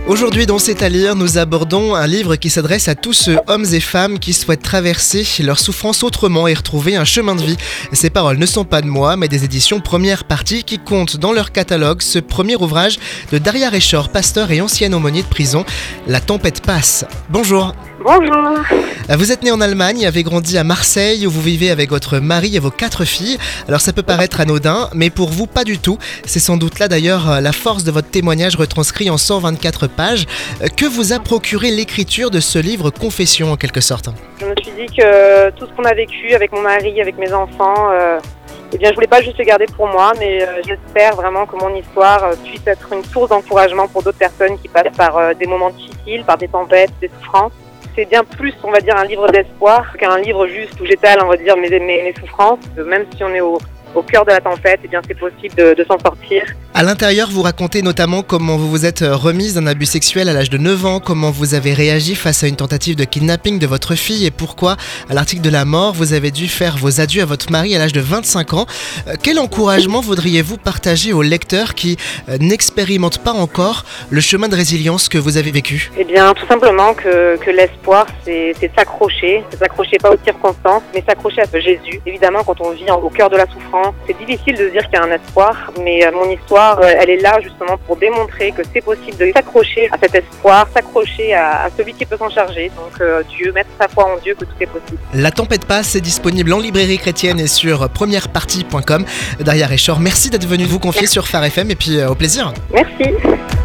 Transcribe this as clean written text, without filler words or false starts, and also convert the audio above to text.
Aujourd'hui dans C'est à lire, nous abordons un livre qui s'adresse à tous ceux hommes et femmes qui souhaitent traverser leur souffrance autrement et retrouver un chemin de vie. Ces paroles ne sont pas de moi, mais des éditions Première Partie qui comptent dans leur catalogue ce premier ouvrage de Daria Rechor, pasteur et ancienne aumônier de prison, La tempête passe. Bonjour. Bonjour. Vous êtes né en Allemagne, avez grandi à Marseille où vous vivez avec votre mari et vos 4 filles. Alors ça peut paraître anodin, mais pour vous pas du tout. C'est sans doute là d'ailleurs la force de votre témoignage retranscrit en 124 pages. Que vous a procuré l'écriture de ce livre Confession en quelque sorte ? Je me suis dit que tout ce qu'on a vécu avec mon mari, avec mes enfants, je voulais pas juste le garder pour moi, mais j'espère vraiment que mon histoire puisse être une source d'encouragement pour d'autres personnes qui passent par des moments difficiles, par des tempêtes, des souffrances. C'est bien plus, on va dire, un livre d'espoir qu'un livre juste où j'étale, on va dire, mes souffrances. Même si on est au cœur de la tempête, c'est possible de s'en sortir. À l'intérieur, vous racontez notamment comment vous vous êtes remise d'un abus sexuel à l'âge de 9 ans, comment vous avez réagi face à une tentative de kidnapping de votre fille et pourquoi, à l'article de la mort, vous avez dû faire vos adieux à votre mari à l'âge de 25 ans. Quel encouragement voudriez-vous partager aux lecteurs qui n'expérimentent pas encore le chemin de résilience que vous avez vécu ? Tout simplement que l'espoir, c'est s'accrocher pas aux circonstances, mais s'accrocher à Jésus. Évidemment, quand on vit au cœur de la souffrance, c'est difficile de se dire qu'il y a un espoir, mais mon histoire, elle est là justement pour démontrer que c'est possible de s'accrocher à cet espoir, s'accrocher à celui qui peut s'en charger. Donc Dieu, mettre sa foi en Dieu, que tout est possible. La tempête passe est disponible en librairie chrétienne et sur premièrepartie.com. Daria Rechor, merci d'être venue vous confier sur Phare FM et puis au plaisir. Merci.